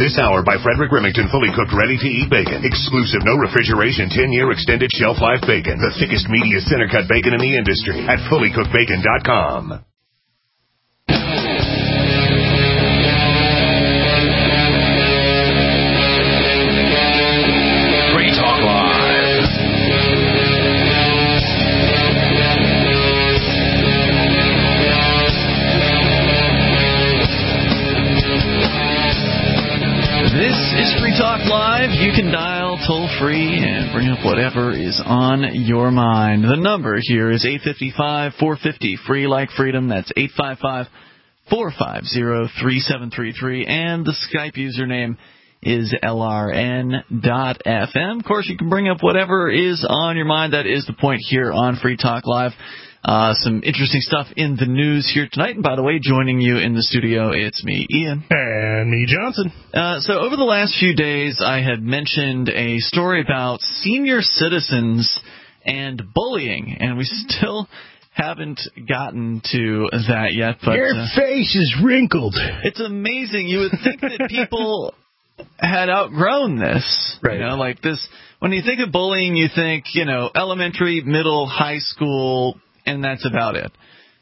This hour by Frederick Remington, fully cooked, ready-to-eat bacon. Exclusive, no refrigeration, 10-year extended shelf life bacon. The thickest, meatiest center-cut bacon in the industry at fullycookedbacon.com. Free Talk Live. This is Free Talk Live. You can dial toll-free and bring up whatever is on your mind. The number here is 855-450, free like freedom. That's 855-450-3733. And the Skype username is LRN.FM. Of course, you can bring up whatever is on your mind. That is the point here on Free Talk Live. Some interesting stuff in the news here tonight. And by the way, joining you in the studio, it's me, Ian. And me, Johnson. So over the last few days, I had mentioned a story about senior citizens and bullying, and we still haven't gotten to that yet. But your face is wrinkled. It's amazing. You would think that people had outgrown this. Right. You know, like this. When you think of bullying, you think, elementary, middle, high school, and that's about it.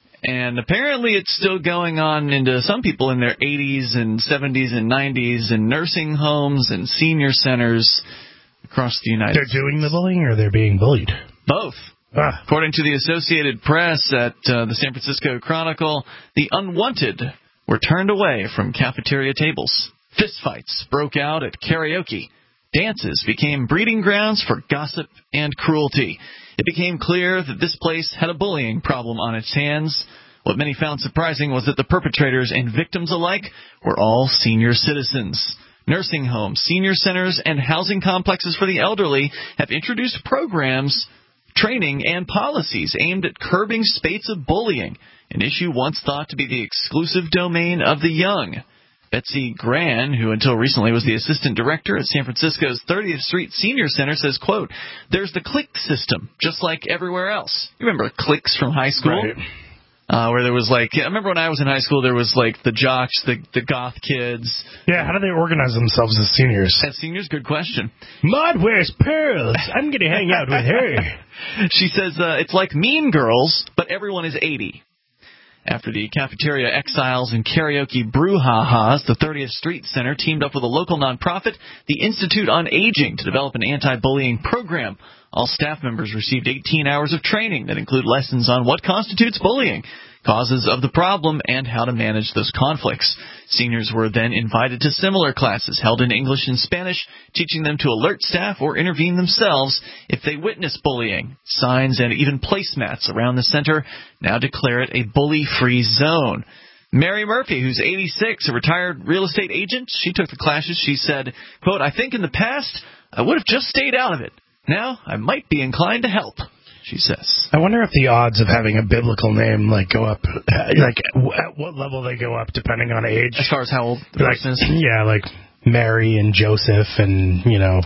And apparently it's still going on into some people in their 80s and 70s and 90s in nursing homes and senior centers across the United States. They're doing the bullying or they're being bullied? Both. According to the Associated Press at the San Francisco Chronicle, the unwanted were turned away from cafeteria tables. Fistfights broke out at karaoke. Dances became breeding grounds for gossip and cruelty. It became clear that this place had a bullying problem on its hands. What many found surprising was that the perpetrators and victims alike were all senior citizens. Nursing homes, senior centers, and housing complexes for the elderly have introduced programs, training, and policies aimed at curbing spates of bullying, an issue once thought to be the exclusive domain of the young. Betsy Gran, who until recently was the assistant director at San Francisco's 30th Street Senior Center, says, quote, "There's the clique system, just like everywhere else." You remember cliques from high school? Right. Where there was I remember when I was in high school, there was the jocks, the goth kids. Yeah, how do they organize themselves as seniors? As seniors, good question. Maud wears pearls. I'm going to hang out with her. She says it's like Mean Girls, but everyone is 80. After the cafeteria exiles and karaoke brouhahas, the 30th Street Center teamed up with a local nonprofit, the Institute on Aging, to develop an anti-bullying program. All staff members received 18 hours of training that include lessons on what constitutes bullying, causes of the problem, and how to manage those conflicts. Seniors were then invited to similar classes held in English and Spanish, teaching them to alert staff or intervene themselves if they witness bullying. Signs and even placemats around the center now declare it a bully-free zone. Mary Murphy, who's 86, a retired real estate agent, she took the classes. She said, quote, "I think in the past I would have just stayed out of it. Now I might be inclined to help," she says. I wonder if the odds of having a biblical name go up, at what level they go up depending on age. As far as how old the person is? Yeah, like Mary and Joseph and,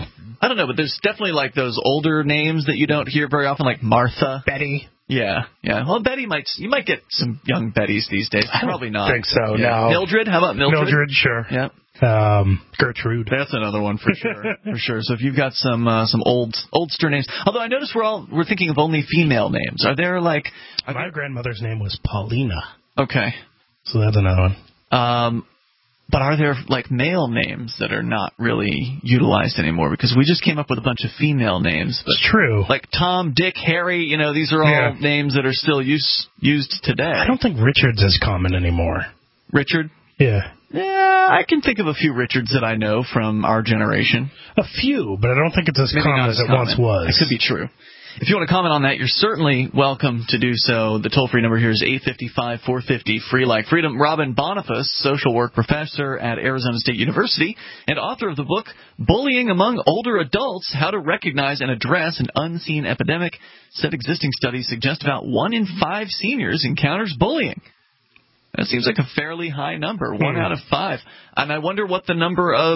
I don't know, but there's definitely those older names that you don't hear very often, like Martha. Betty. Yeah. Well, Betty you might get some young Betties these days. Probably not. I don't think so, yeah. no. Mildred? How about Mildred? Mildred, sure. Yeah. Gertrude. That's another one for sure. For sure. So if you've got some oldster names, although I notice we're thinking of only female names. Are there My grandmother's name was Paulina. Okay. So that's another one. But are there male names that are not really utilized anymore? Because we just came up with a bunch of female names. But it's true. Like Tom, Dick, Harry. These are all names that are still used today. I don't think Richard's as common anymore. Richard? Yeah. Yeah, I can think of a few Richards that I know from our generation. A few, but I don't think it's as common as it once was. It could be true. If you want to comment on that, you're certainly welcome to do so. The toll-free number here is 855-450, free like freedom. Robin Boniface, social work professor at Arizona State University and author of the book Bullying Among Older Adults, How to Recognize and Address an Unseen Epidemic, said existing studies suggest about 1 in 5 seniors encounters bullying. That seems like a fairly high number, 1 out of 5. And I wonder what the number of,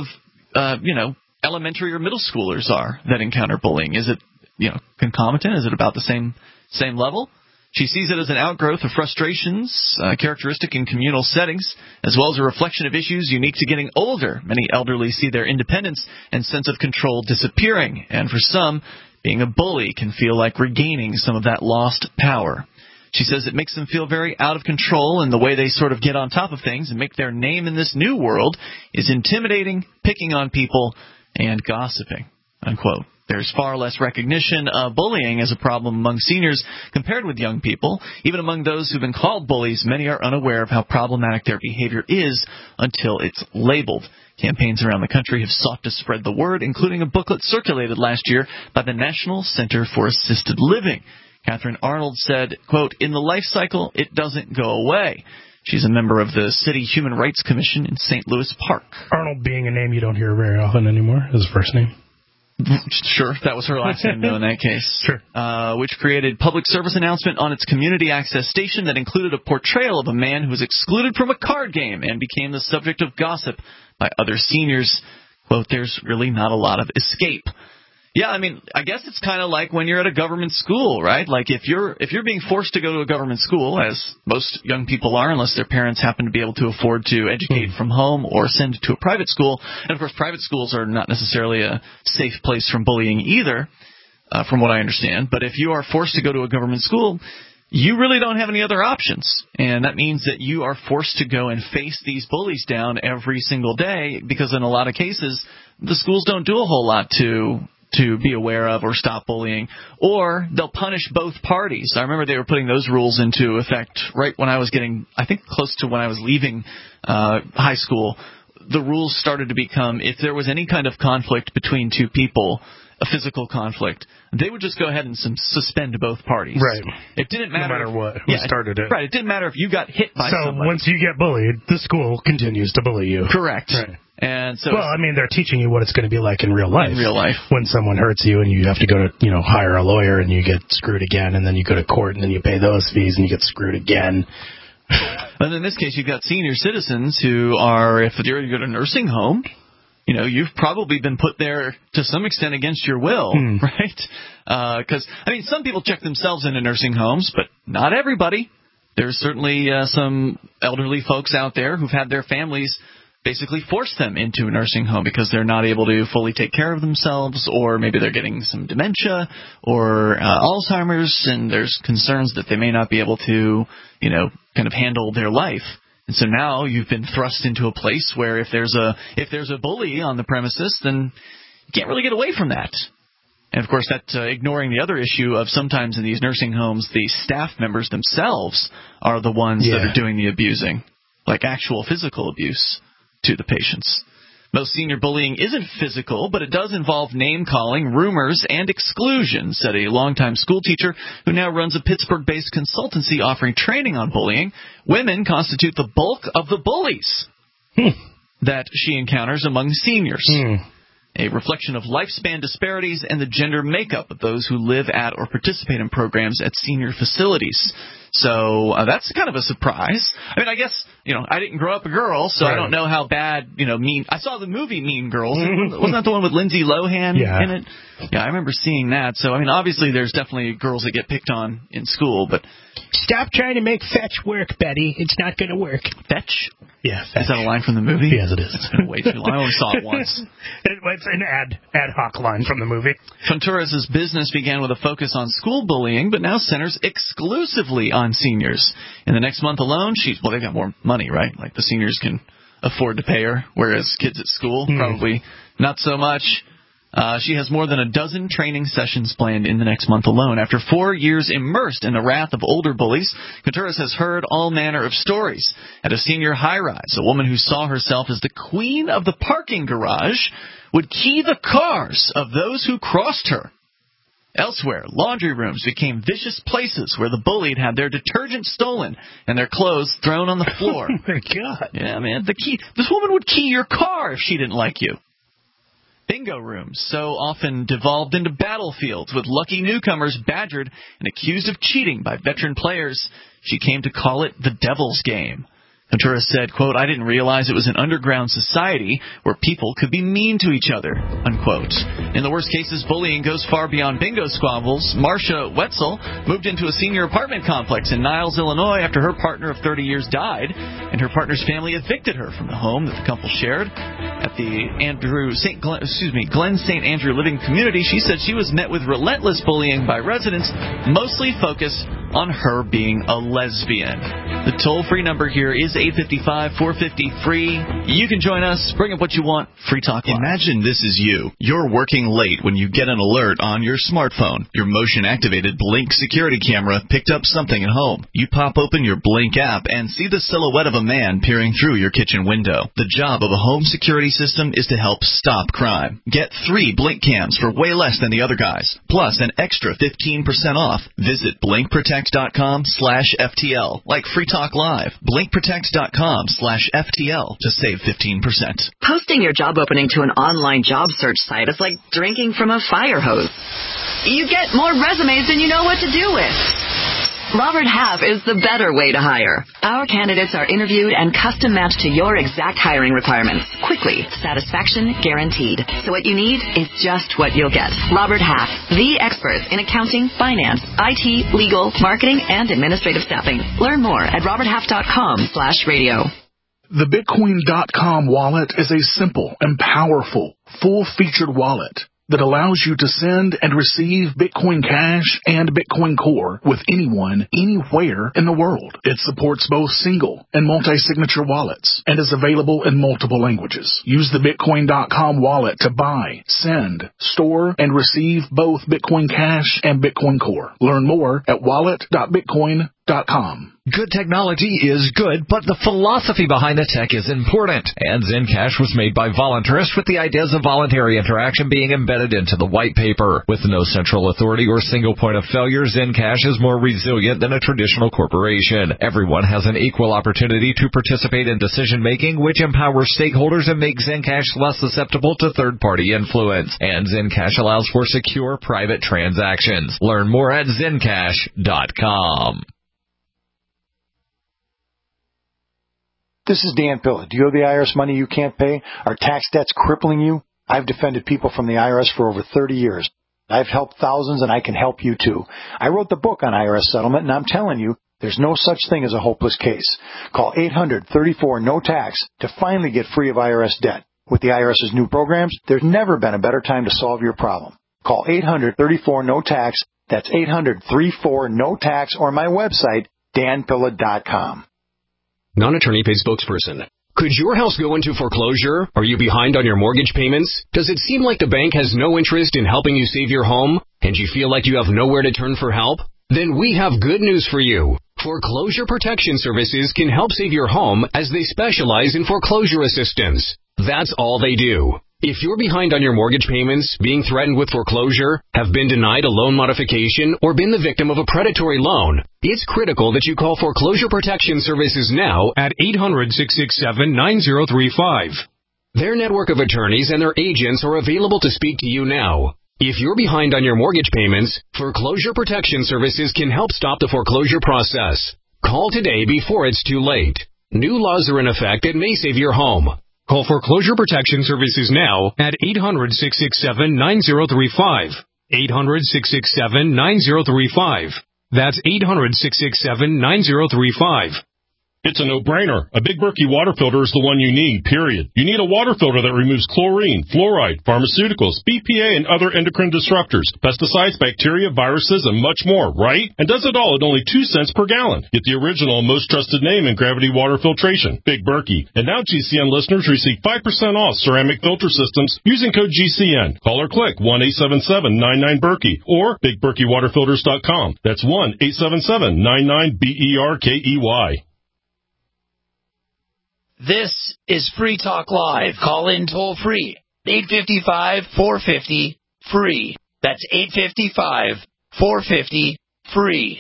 elementary or middle schoolers are that encounter bullying. Is it, concomitant? Is it about the same level? She sees it as an outgrowth of frustrations, characteristic in communal settings, as well as a reflection of issues unique to getting older. Many elderly see their independence and sense of control disappearing, and for some, being a bully can feel like regaining some of that lost power. She says it makes them feel very out of control, and the way they sort of get on top of things and make their name in this new world is intimidating, picking on people, and gossiping, unquote. There's far less recognition of bullying as a problem among seniors compared with young people. Even among those who've been called bullies, many are unaware of how problematic their behavior is until it's labeled. Campaigns around the country have sought to spread the word, including a booklet circulated last year by the National Center for Assisted Living. Catherine Arnold said, quote, "In the life cycle, it doesn't go away." She's a member of the City Human Rights Commission in St. Louis Park. Arnold being a name you don't hear very often anymore, his first name. Sure, that was her last name, though, in that case. Sure. Which created public service announcement on its community access station that included a portrayal of a man who was excluded from a card game and became the subject of gossip by other seniors. Quote, "There's really not a lot of escape." Yeah, I mean, I guess it's kind of like when you're at a government school, right? Like if you're being forced to go to a government school, as most young people are, unless their parents happen to be able to afford to educate from home or send to a private school. And, of course, private schools are not necessarily a safe place from bullying either, from what I understand. But if you are forced to go to a government school, you really don't have any other options. And that means that you are forced to go and face these bullies down every single day because in a lot of cases, the schools don't do a whole lot to be aware of or stop bullying, or they'll punish both parties. I remember they were putting those rules into effect right when I was getting, I think close to when I was leaving high school. The rules started to become, if there was any kind of conflict between two people, a physical conflict, they would just go ahead and suspend both parties. Right. It didn't matter. No matter what, who started it. Right. It didn't matter if you got hit by somebody. So once you get bullied, the school continues to bully you. Correct. Right. And so, well, I mean, they're teaching you what it's going to be like in real life. In real life. When someone hurts you and you have to go to, hire a lawyer and you get screwed again, and then you go to court and then you pay those fees and you get screwed again. And in this case, you've got senior citizens who are, if you're at a nursing home, you've probably been put there to some extent against your will, right? Because, some people check themselves into nursing homes, but not everybody. There's certainly some elderly folks out there who've had their families basically force them into a nursing home because they're not able to fully take care of themselves, or maybe they're getting some dementia or Alzheimer's, and there's concerns that they may not be able to, kind of handle their life. And so now you've been thrust into a place where if there's a bully on the premises, then you can't really get away from that. And, of course, that ignoring the other issue of sometimes in these nursing homes, the staff members themselves are the ones that are doing the abusing, like actual physical abuse to the patients. Most senior bullying isn't physical, but it does involve name-calling, rumors, and exclusion, said a longtime school teacher who now runs a Pittsburgh-based consultancy offering training on bullying. Women constitute the bulk of the bullies that she encounters among seniors. A reflection of lifespan disparities and the gender makeup of those who live at or participate in programs at senior facilities. So that's kind of a surprise. I guess, I didn't grow up a girl, so I don't know how bad, mean. I saw the movie Mean Girls. Wasn't that the one with Lindsay Lohan in it? Yeah, I remember seeing that. So, obviously there's definitely girls that get picked on in school, but... Stop trying to make fetch work, Betty. It's not going to work. Fetch? Yeah, fetch. Is that a line from the movie? Yes, it is. It's been way too long. I only saw it once. It's an ad hoc line from the movie. Fonturas' business began with a focus on school bullying, but now centers exclusively on seniors. In the next month alone, they've got more money, right? Like the seniors can afford to pay her, whereas kids at school, probably not so much. She has more than a dozen training sessions planned in the next month alone. After 4 years immersed in the wrath of older bullies, Contreras has heard all manner of stories. At a senior high-rise, a woman who saw herself as the queen of the parking garage would key the cars of those who crossed her. Elsewhere, laundry rooms became vicious places where the bullied had their detergent stolen and their clothes thrown on the floor. Oh, my God. Yeah, man. This woman would key your car if she didn't like you. Bingo rooms so often devolved into battlefields with lucky newcomers badgered and accused of cheating by veteran players. She came to call it the devil's game. Ventura said, quote, "I didn't realize it was an underground society where people could be mean to each other," unquote. In the worst cases, bullying goes far beyond bingo squabbles. Marcia Wetzel moved into a senior apartment complex in Niles, Illinois after her partner of 30 years died, and her partner's family evicted her from the home that the couple shared. At the Glen St. Andrew Living Community, she said she was met with relentless bullying by residents, mostly focused on her being a lesbian. The toll-free number here is 855-450-FREE. You can join us. Bring up what you want. Free Talk Live. Imagine this is you. You're working late when you get an alert on your smartphone. Your motion-activated Blink security camera picked up something at home. You pop open your Blink app and see the silhouette of a man peering through your kitchen window. The job of a home security system is to help stop crime. Get 3 Blink cams for way less than the other guys, plus an extra 15% off. Visit BlinkProtect.com/FTL, like Free Talk Live. BlinkProtect.com/FTL to save 15%. Posting your job opening to an online job search site is like drinking from a fire hose. You get more resumes than you know what to do with. Robert Half is the better way to hire. Our candidates are interviewed and custom matched to your exact hiring requirements. Quickly, satisfaction guaranteed. So what you need is just what you'll get. Robert Half, the experts in accounting, finance, IT, legal, marketing, and administrative staffing. Learn more at roberthalf.com/radio. The Bitcoin.com wallet is a simple and powerful, full-featured wallet that allows you to send and receive Bitcoin Cash and Bitcoin Core with anyone, anywhere in the world. It supports both single and multi-signature wallets and is available in multiple languages. Use the Bitcoin.com wallet to buy, send, store, and receive both Bitcoin Cash and Bitcoin Core. Learn more at wallet.bitcoin.com. Good technology is good, but the philosophy behind the tech is important. And Zencash was made by voluntarists with the ideas of voluntary interaction being embedded into the white paper. With no central authority or single point of failure, Zencash is more resilient than a traditional corporation. Everyone has an equal opportunity to participate in decision-making, which empowers stakeholders and makes Zencash less susceptible to third-party influence. And Zencash allows for secure private transactions. Learn more at Zencash.com. This is Dan Pilla. Do you owe the IRS money you can't pay? Are tax debts crippling you? I've defended people from the IRS for over 30 years. I've helped thousands, and I can help you too. I wrote the book on IRS settlement, and I'm telling you, there's no such thing as a hopeless case. Call 800-34-NO-TAX to finally get free of IRS debt. With the IRS's new programs, there's never been a better time to solve your problem. Call 800-34-NO-TAX. That's 800-34-NO-TAX, or my website, danpilla.com. Non-attorney paid spokesperson. Could your house go into foreclosure? Are you behind on your mortgage payments? Does it seem like the bank has no interest in helping you save your home? And you feel like you have nowhere to turn for help? Then we have good news for you. Foreclosure Protection Services can help save your home as they specialize in foreclosure assistance. That's all they do. If you're behind on your mortgage payments, being threatened with foreclosure, have been denied a loan modification, or been the victim of a predatory loan, it's critical that you call Foreclosure Protection Services now at 800-667-9035. Their network of attorneys and their agents are available to speak to you now. If you're behind on your mortgage payments, Foreclosure Protection Services can help stop the foreclosure process. Call today before it's too late. New laws are in effect that may save your home. Call Foreclosure Protection Services now at 800-667-9035. 800-667-9035. That's 800-667-9035. It's a no-brainer. A Big Berkey water filter is the one you need, period. You need a water filter that removes chlorine, fluoride, pharmaceuticals, BPA, and other endocrine disruptors, pesticides, bacteria, viruses, and much more, right? And does it all at only 2 cents per gallon. Get the original and most trusted name in gravity water filtration, Big Berkey. And now GCN listeners receive 5% off ceramic filter systems using code GCN. Call or click 1-877-99-BERKEY or BigBerkeyWaterFilters.com. That's 1-877-99-BERKEY. This is Free Talk Live. Call in toll free. 855-450-FREE. That's 855-450-FREE.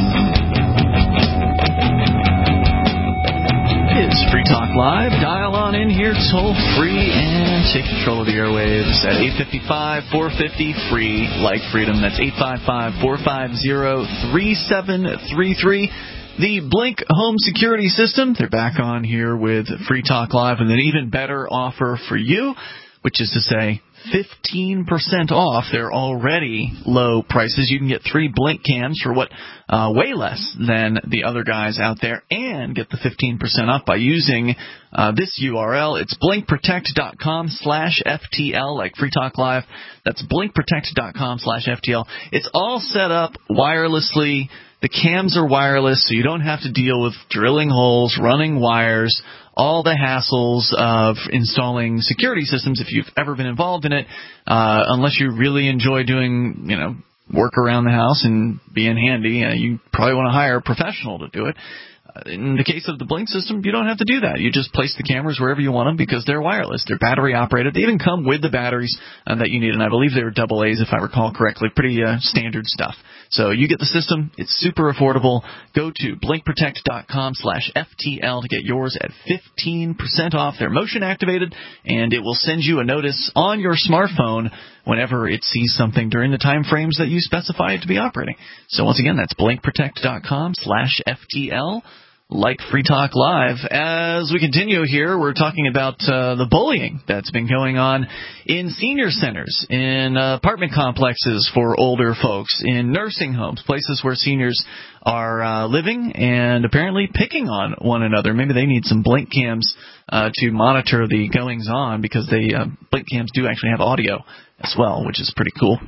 It's Free Talk Live. Dial on on in here toll free and take control of the airwaves at 855-450-FREE, like freedom. That's 855-450-3733. The Blink Home Security System, they're back on here with Free Talk Live and an even better offer for you, which is to say 15% off their already low prices. You can get 3 Blink cams for way less than the other guys out there, and get the 15% off by using this URL. It's blinkprotect.com/FTL, like Free Talk Live. That's blinkprotect.com/FTL. It's all set up wirelessly. The cams are wireless, so you don't have to deal with drilling holes, running wires, all the hassles of installing security systems if you've ever been involved in it, unless you really enjoy doing, work around the house and being handy. You probably want to hire a professional to do it. In the case of the Blink system, you don't have to do that. You just place the cameras wherever you want them because they're wireless. They're battery operated. They even come with the batteries that you need, and I believe they were AA's if I recall correctly. Pretty standard stuff. So you get the system. It's super affordable. Go to blinkprotect.com/FTL to get yours at 15% off. They're motion activated, and it will send you a notice on your smartphone whenever it sees something during the time frames that you specify it to be operating. So once again, that's blinkprotect.com/FTL. Like Free Talk Live. As we continue here, we're talking about the bullying that's been going on in senior centers, in apartment complexes for older folks, in nursing homes, places where seniors are living and apparently picking on one another. Maybe they need some Blink cams to monitor the goings-on, because Blink cams do actually have audio as well, which is pretty cool.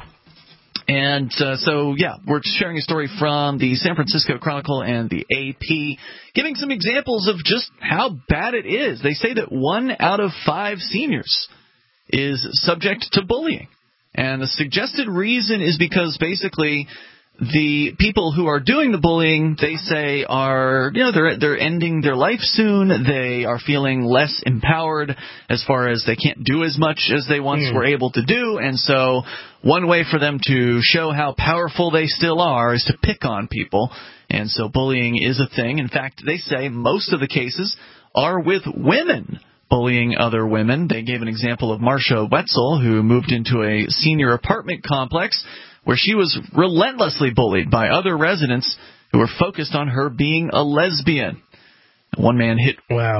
And we're sharing a story from the San Francisco Chronicle and the AP, giving some examples of just how bad it is. They say that 1 out of 5 seniors is subject to bullying. And the suggested reason is because basically the people who are doing the bullying, they say, are, they're ending their life soon. They are feeling less empowered as far as they can't do as much as they once were able to do. And so one way for them to show how powerful they still are is to pick on people. And so bullying is a thing. In fact, they say most of the cases are with women bullying other women. They gave an example of Marcia Wetzel, who moved into a senior apartment complex where she was relentlessly bullied by other residents who were focused on her being a lesbian. One man hit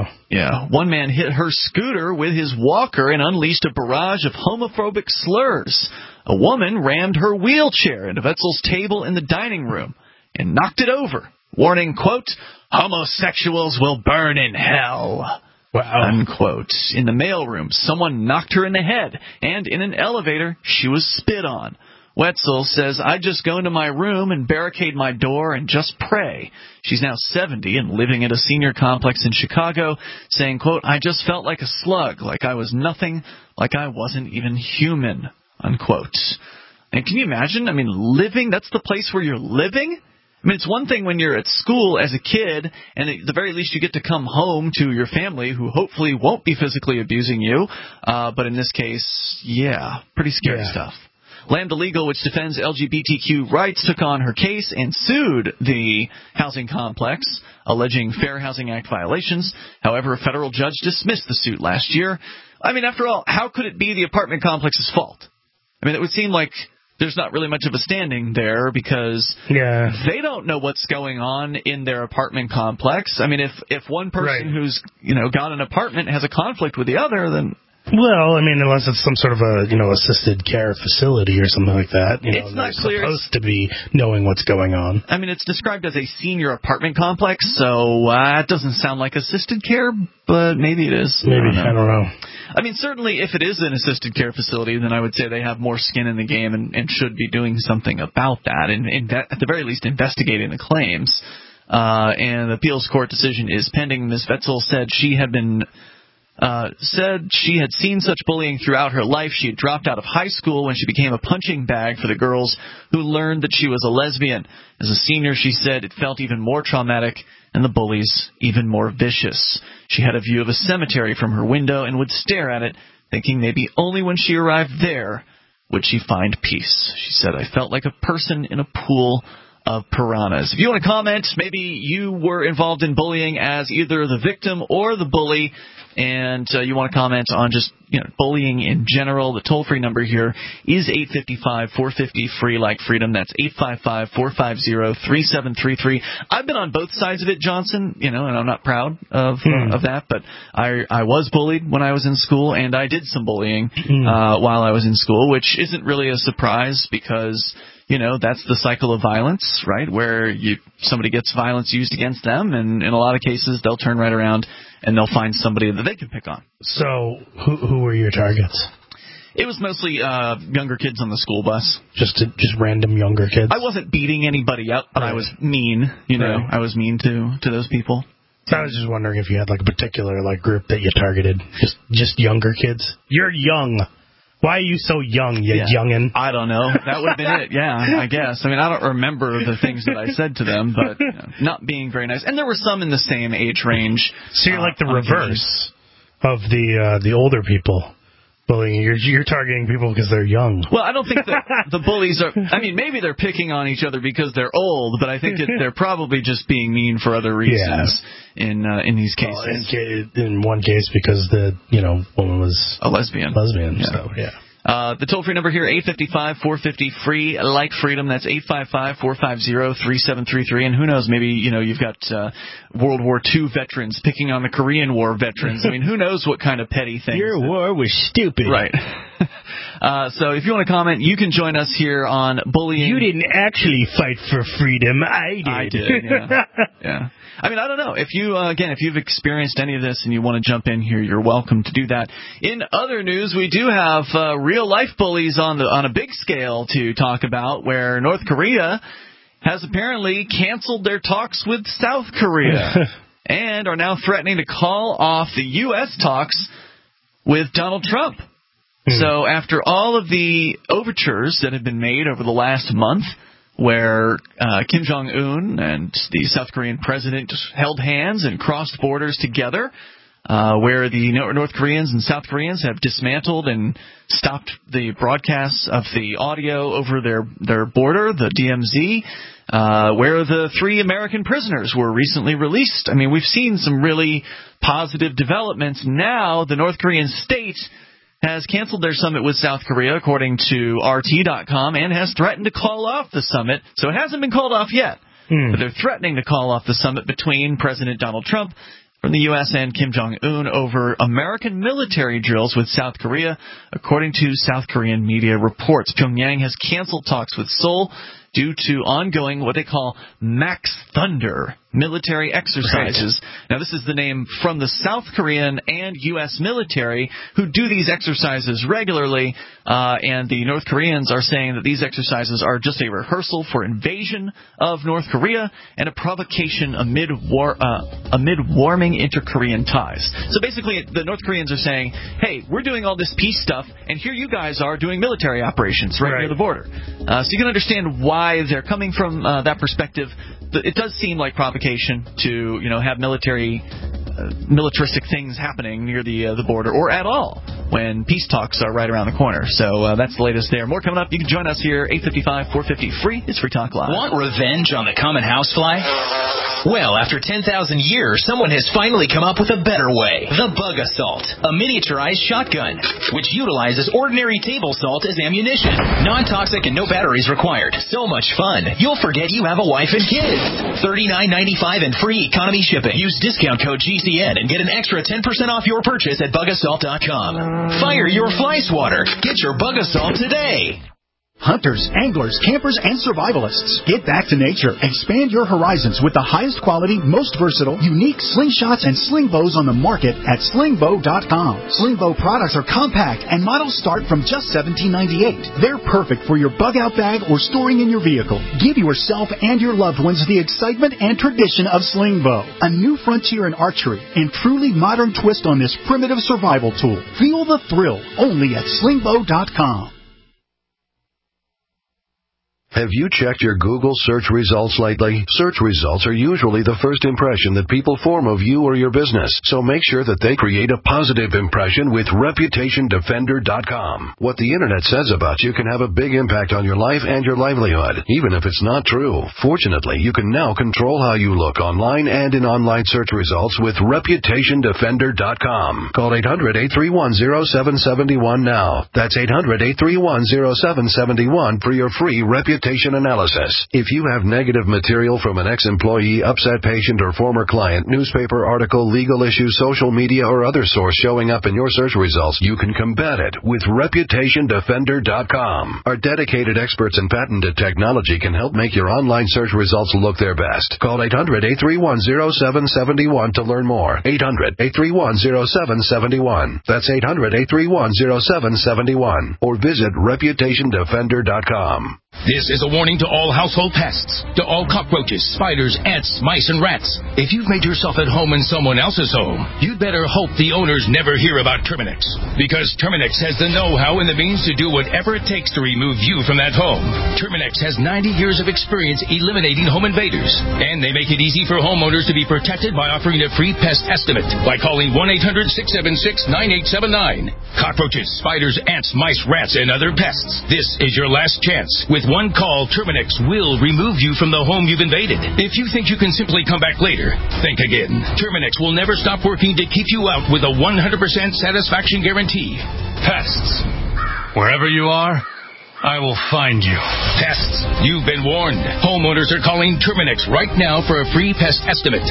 her scooter with his walker and unleashed a barrage of homophobic slurs. A woman rammed her wheelchair into Wetzel's table in the dining room and knocked it over, warning, quote, "Homosexuals will burn in hell." Wow. Unquote. In the mailroom, someone knocked her in the head, and in an elevator, she was spit on. Wetzel says, "I just go into my room and barricade my door and just pray." She's now 70 and living at a senior complex in Chicago, saying, quote, "I just felt like a slug, like I was nothing, like I wasn't even human," unquote. And can you imagine? I mean, that's the place where you're living? I mean, it's one thing when you're at school as a kid, and at the very least you get to come home to your family, who hopefully won't be physically abusing you. But in this case, pretty scary stuff. Lambda Legal, which defends LGBTQ rights, took on her case and sued the housing complex, alleging Fair Housing Act violations. However, a federal judge dismissed the suit last year. I mean, after all, how could it be the apartment complex's fault? I mean, it would seem like there's not really much of a standing there, because they don't know what's going on in their apartment complex. I mean, if one person who's got an apartment has a conflict with the other, then... Well, I mean, unless it's some sort of a, assisted care facility or something like that. It's not clear. Supposed to be knowing what's going on. I mean, it's described as a senior apartment complex, so it doesn't sound like assisted care, but maybe it is. Maybe, I don't know. I mean, certainly if it is an assisted care facility, then I would say they have more skin in the game and should be doing something about that, and at the very least investigating the claims. And the appeals court decision is pending. Ms. Wetzel said she had seen such bullying throughout her life. She had dropped out of high school when she became a punching bag for the girls who learned that she was a lesbian. As a senior, she said it felt even more traumatic and the bullies even more vicious. She had a view of a cemetery from her window and would stare at it, thinking maybe only when she arrived there would she find peace. She said, "I felt like a person in a pool of piranhas. If you want to comment, maybe you were involved in bullying as either the victim or the bully, and you want to comment on just bullying in general, the toll-free number here is 855-450-FREE like freedom. That's 855-450-3733. I've been on both sides of it, Johnson, and I'm not proud of that, but I was bullied when I was in school, and I did some bullying while I was in school, which isn't really a surprise because that's the cycle of violence, right, where somebody gets violence used against them, and in a lot of cases they'll turn right around and they'll find somebody that they can pick on. So who were your targets? It was mostly younger kids on the school bus. Just random younger kids? I wasn't beating anybody up, but I was mean. Right. I was mean to those people. So I was just wondering if you had a particular group that you targeted. Just younger kids? You're young. Why are you so young, youngin'? I don't know. That would have been it, I guess. I mean, I don't remember the things that I said to them, but not being very nice. And there were some in the same age range. So you're like the reverse of the older people bullying. You're targeting people because they're young. Well, I don't think that the bullies are... I mean, maybe they're picking on each other because they're old, but I think they're probably just being mean for other reasons in these cases. Well, in one case because the woman was a lesbian. So, yeah. The toll-free number here, 855-450-FREE, like freedom. That's 855-450-3733. And who knows, maybe, you've got World War II veterans picking on the Korean War veterans. I mean, who knows what kind of petty things. Your war was stupid. Right. So if you want to comment, you can join us here on bullying. You didn't actually fight for freedom. I did. Yeah. I mean, I don't know. If you've experienced any of this and you want to jump in here, you're welcome to do that. In other news, we do have real-life bullies on a big scale to talk about, where North Korea has apparently canceled their talks with South Korea and are now threatening to call off the U.S. talks with Donald Trump. So after all of the overtures that have been made over the last month, where Kim Jong-un and the South Korean president held hands and crossed borders together, where the North Koreans and South Koreans have dismantled and stopped the broadcasts of the audio over their border, the DMZ, where the 3 American prisoners were recently released. I mean, we've seen some really positive developments. Now the North Korean state has canceled their summit with South Korea, according to RT.com, and has threatened to call off the summit. So it hasn't been called off yet, but they're threatening to call off the summit between President Donald Trump from the U.S. and Kim Jong-un over American military drills with South Korea, according to South Korean media reports. Pyongyang has canceled talks with Seoul due to ongoing what they call Max Thunder military exercises. Right. Now, this is the name from the South Korean and U.S. military who do these exercises regularly, and the North Koreans are saying that these exercises are just a rehearsal for invasion of North Korea and a provocation amid warming inter-Korean ties. So basically, the North Koreans are saying, hey, we're doing all this peace stuff, and here you guys are doing military operations right near the border. So you can understand why they're coming from that perspective. It does seem like provocation to have militaristic things happening near the border, or at all when peace talks are right around the corner. So that's the latest there. More coming up. You can join us here, 855-450-FREE. It's Free Talk Live. Want revenge on the common housefly? Well, after 10,000 years, someone has finally come up with a better way. The Bug Assault, a miniaturized shotgun, which utilizes ordinary table salt as ammunition. Non-toxic and no batteries required. So much fun, you'll forget you have a wife and kids. $39.95 and free economy shipping. Use discount code GCN and get an extra 10% off your purchase at bugassault.com. Fire your fly swatter. Get your Bug Assault today. Hunters, anglers, campers, and survivalists. Get back to nature. Expand your horizons with the highest quality, most versatile, unique slingshots and sling bows on the market at slingbow.com. Sling bow products are compact and models start from just $17.98. They're perfect for your bug out bag or storing in your vehicle. Give yourself and your loved ones the excitement and tradition of sling bow. A new frontier in archery and truly modern twist on this primitive survival tool. Feel the thrill only at slingbow.com. Have you checked your Google search results lately? Search results are usually the first impression that people form of you or your business, so make sure that they create a positive impression with ReputationDefender.com. What the Internet says about you can have a big impact on your life and your livelihood, even if it's not true. Fortunately, you can now control how you look online and in online search results with ReputationDefender.com. Call 800-831-0771 now. That's 800-831-0771 for your free reputation analysis. If you have negative material from an ex-employee, upset patient, or former client, newspaper article, legal issue, social media, or other source showing up in your search results, you can combat it with ReputationDefender.com. Our dedicated experts in patented technology can help make your online search results look their best. Call 800-831-0771 to learn more. 800-831-0771. That's 800-831-0771. Or visit ReputationDefender.com. This is a warning to all household pests, to all cockroaches, spiders, ants, mice, and rats. If you've made yourself at home in someone else's home, you'd better hope the owners never hear about Terminix. Because Terminix has the know-how and the means to do whatever it takes to remove you from that home. Terminix has 90 years of experience eliminating home invaders. And they make it easy for homeowners to be protected by offering a free pest estimate by calling 1-800-676-9879. Cockroaches, spiders, ants, mice, rats, and other pests. This is your last chance. With one call, Terminix will remove you from the home you've invaded. If you think you can simply come back later, think again. Terminix will never stop working to keep you out with a 100% satisfaction guarantee. Pests. Wherever you are, I will find you. Pests. You've been warned. Homeowners are calling Terminix right now for a free pest estimate.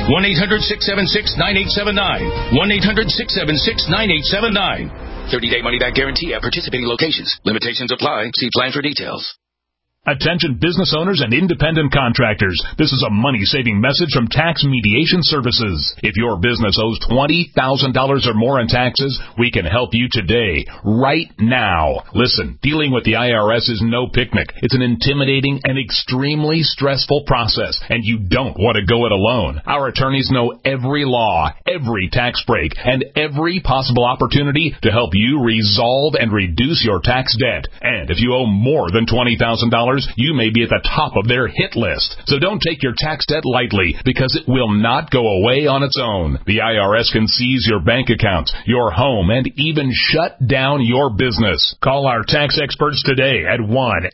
1-800-676-9879. 1-800-676-9879. 30-day money-back guarantee at participating locations. Limitations apply. See plan for details. Attention business owners and independent contractors. This is a money-saving message from Tax Mediation Services. If your business owes $20,000 or more in taxes, we can help you today, right now. Listen, dealing with the IRS is no picnic. It's an intimidating and extremely stressful process, and you don't want to go it alone. Our attorneys know every law, every tax break, and every possible opportunity to help you resolve and reduce your tax debt. And if you owe more than $20,000, you may be at the top of their hit list. So don't take your tax debt lightly, because it will not go away on its own. The IRS can seize your bank accounts, your home, and even shut down your business. Call our tax experts today at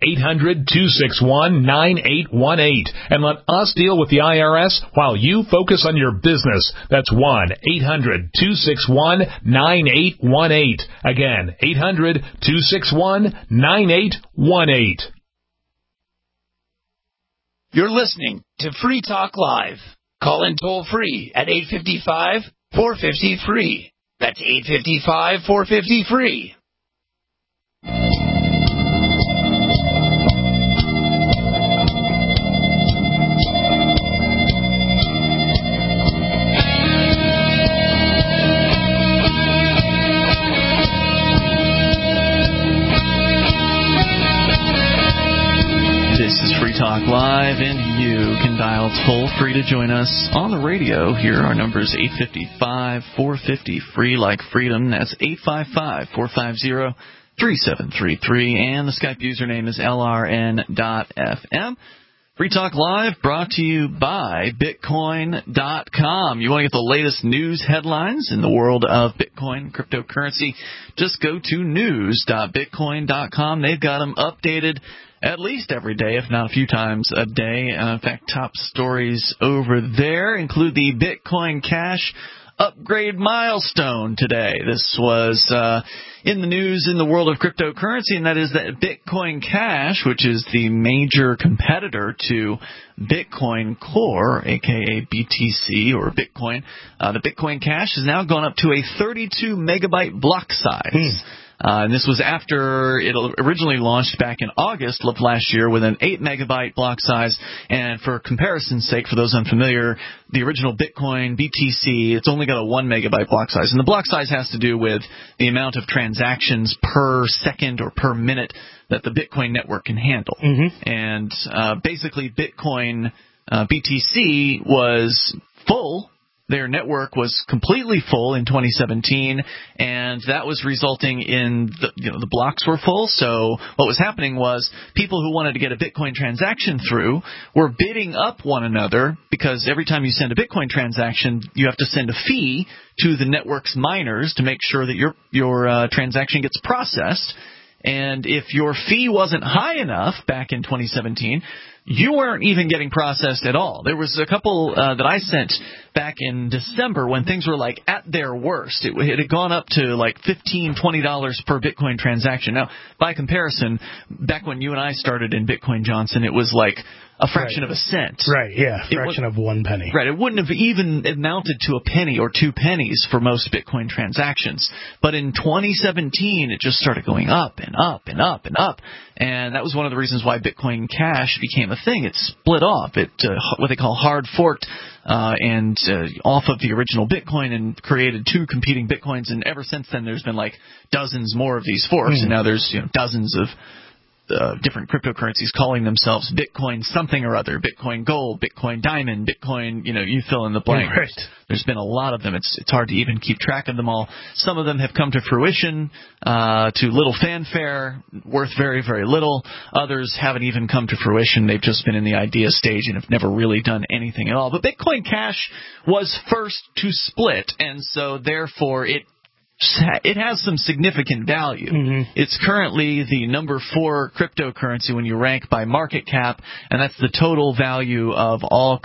1-800-261-9818 and let us deal with the IRS while you focus on your business. That's 1-800-261-9818. Again, 800-261-9818. You're listening to Free Talk Live. Call in toll free at 855-450-FREE. That's 855-450-FREE. Talk Live, and you can dial toll-free to join us on the radio. Here our number is 855-450-FREE, like freedom. That's 855-450-3733, and the Skype username is LRN.FM. Free Talk Live brought to you by Bitcoin.com. You want to get the latest news headlines in the world of Bitcoin, cryptocurrency, just go to news.bitcoin.com. They've got them updated at least every day, if not a few times a day. In fact, top stories over there include the Bitcoin Cash upgrade milestone today. This was in the news in the world of cryptocurrency, and that is that Bitcoin Cash, which is the major competitor to Bitcoin Core, aka BTC or Bitcoin, the Bitcoin Cash has now gone up to a 32 megabyte block size. And this was after it originally launched back in August of last year with an 8 megabyte block size. And for comparison's sake, for those unfamiliar, the original Bitcoin, BTC, it's only got a 1 megabyte block size. And the block size has to do with the amount of transactions per second or per minute that the Bitcoin network can handle. And basically Bitcoin, BTC was full Their network was completely full in 2017, and that was resulting in the blocks were full. So what was happening was people who wanted to get a Bitcoin transaction through were bidding up one another, because every time you send a Bitcoin transaction, you have to send a fee to the network's miners to make sure that your transaction gets processed. And if your fee wasn't high enough back in 2017, you weren't even getting processed at all. There was a couple that I sent back in December when things were like at their worst. It had gone up to like $15, $20 per Bitcoin transaction. Now, by comparison, back when you and I started in Bitcoin, Johnson, it was like a fraction of a cent. Right, yeah, fraction of 1 penny. Right, it wouldn't have even amounted to a penny or 2 pennies for most Bitcoin transactions. But in 2017, it just started going up and up and up and up. And that was one of the reasons why Bitcoin Cash became a thing. It split off. It what they call hard forked off of the original Bitcoin and created 2 competing Bitcoins. And ever since then, there's been like dozens more of these forks. And now there's dozens of different cryptocurrencies calling themselves Bitcoin something or other, Bitcoin Gold, Bitcoin Diamond, Bitcoin, you fill in the blank. Right. There's been a lot of them. It's hard to even keep track of them all. Some of them have come to fruition to little fanfare, worth very, very little. Others haven't even come to fruition. They've just been in the idea stage and have never really done anything at all. But Bitcoin Cash was first to split, and so therefore it has some significant value. Mm-hmm. It's currently the number 4 cryptocurrency when you rank by market cap, and that's the total value of all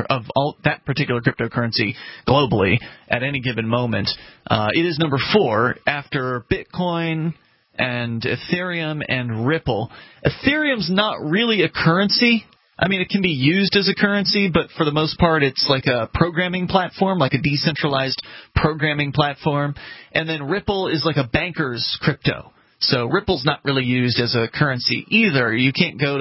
that particular cryptocurrency globally at any given moment. It is number 4 after Bitcoin and Ethereum and Ripple. Ethereum's not really a currency. I mean, it can be used as a currency, but for the most part, it's like a programming platform, like a decentralized programming platform. And then Ripple is like a banker's crypto. So Ripple's not really used as a currency either. You can't go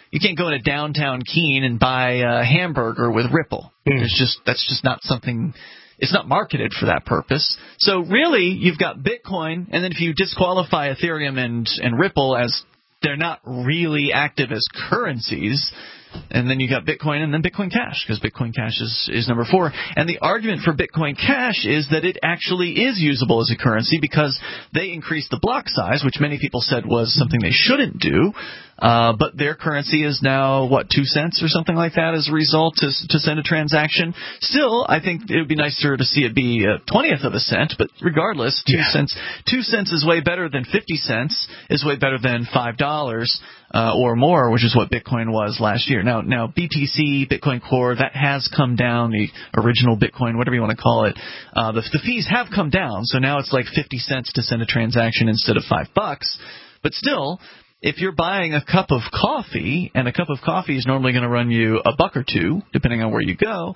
to downtown Keene and buy a hamburger with Ripple. That's just not something. It's not marketed for that purpose. So really, you've got Bitcoin, and then if you disqualify Ethereum and Ripple as they're not really active as currencies, and then you got Bitcoin and then Bitcoin Cash, because Bitcoin Cash is number 4. And the argument for Bitcoin Cash is that it actually is usable as a currency because they increased the block size, which many people said was something they shouldn't do. But their currency is now, 2 cents or something like that as a result to send a transaction. Still, I think it would be nicer to see it be a 20th of a cent, but regardless, 2 cents. 2 cents is way better than 50 cents, is way better than $5 or more, which is what Bitcoin was last year. Now BTC, Bitcoin Core, that has come down, the original Bitcoin, whatever you want to call it. The fees have come down, so now it's like 50 cents to send a transaction instead of $5. But still, if you're buying a cup of coffee, and a cup of coffee is normally going to run you $1 or $2, depending on where you go,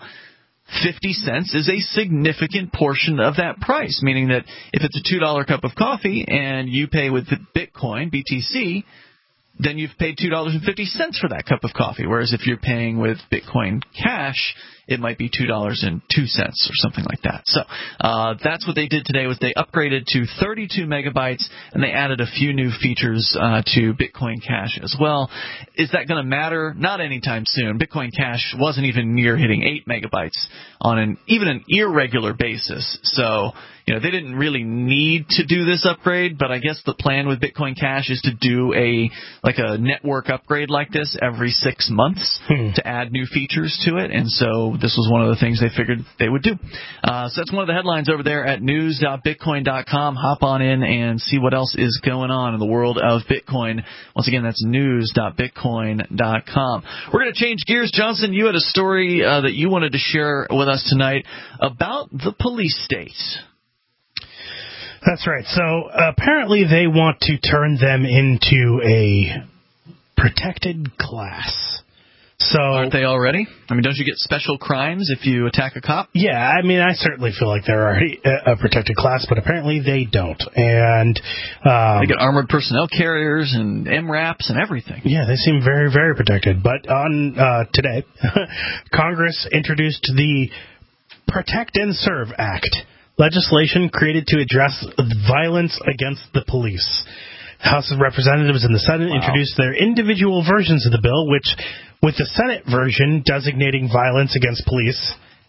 50 cents is a significant portion of that price, meaning that if it's a $2 cup of coffee and you pay with Bitcoin, BTC, then you've paid $2.50 for that cup of coffee. Whereas if you're paying with Bitcoin Cash, it might be $2.02 or something like that. So that's what they did today, was they upgraded to 32 megabytes, and they added a few new features to Bitcoin Cash as well. Is that going to matter? Not anytime soon. Bitcoin Cash wasn't even near hitting 8 megabytes on even an irregular basis. So they didn't really need to do this upgrade, but I guess the plan with Bitcoin Cash is to do a network upgrade like this every 6 months to add new features to it, and so this was one of the things they figured they would do. So that's one of the headlines over there at news.bitcoin.com. Hop on in and see what else is going on in the world of Bitcoin. Once again, that's news.bitcoin.com. We're going to change gears. Johnson, you had a story that you wanted to share with us tonight about the police state. That's right. So apparently they want to turn them into a protected class. So aren't they already? I mean, don't you get special crimes if you attack a cop? Yeah, I mean, I certainly feel like they're already a protected class, but apparently they don't. And they get armored personnel carriers and MRAPs and everything. Yeah, they seem very, very protected. But on today, Congress introduced the Protect and Serve Act, legislation created to address violence against the police. House of Representatives and the Senate introduced their individual versions of the bill, which, with the Senate version designating violence against police